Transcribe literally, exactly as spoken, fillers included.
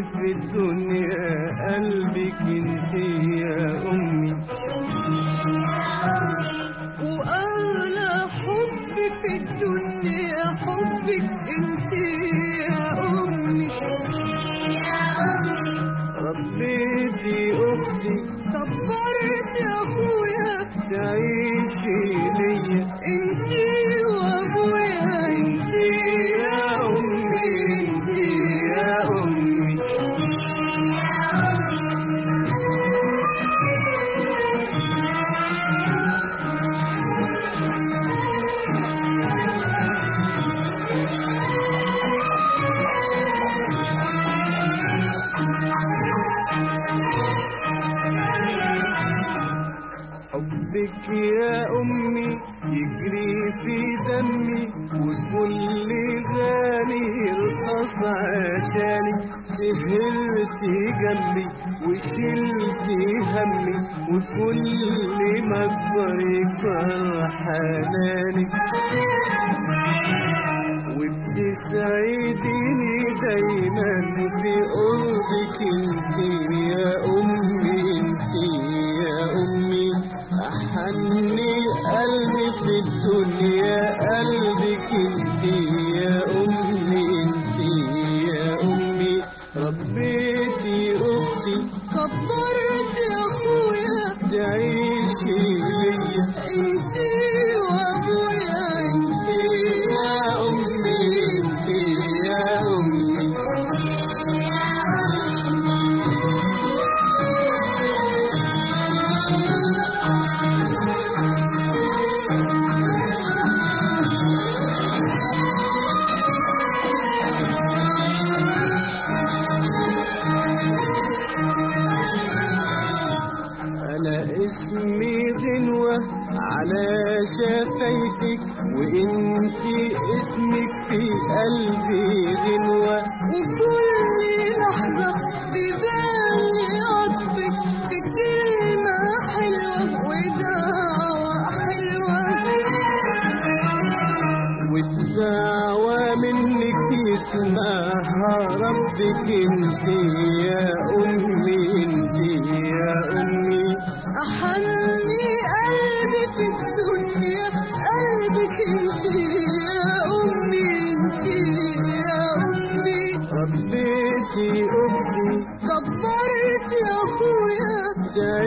في الدنيا قلبك انت يا أمي. وأغلى حب في الدنيا حبك انت يا أمي. ربيتي أختي كبرت يا أخويا تعيشي ليا انتي وأبويا انتي يا أمي انتي يا أمي. حبك يا أمي يجري في دمي وكل غالي رخص عشاني. سهرتي جنبي وشلتي همي وكل ما اكبر يكبر حناني. وبتسعديني دايما في قربك انت يا أمي انت يا أمي. أحني قلبي في الدنيا قلبك انت يا أمي انت يا أمي. ربيتي أختي كبرت يا أخويا تعيشي ليا انتي وأبويا انتي يا أمي انت يا أمي. أنا اسمي غنوة على شفايفك وانتي اسمك في قلبي غنوة. وكل لحظة ببالي عطفك في كلمة حلوة ودعوة حلوة. والدعوة منك يسمعها ربك انت يا أمي انت يا أمي. أحني قلبي في الدنيا قلبك انتي يا أمي انتي يا أمي. ربيتي أختي كبرت يا أخويا تعيشي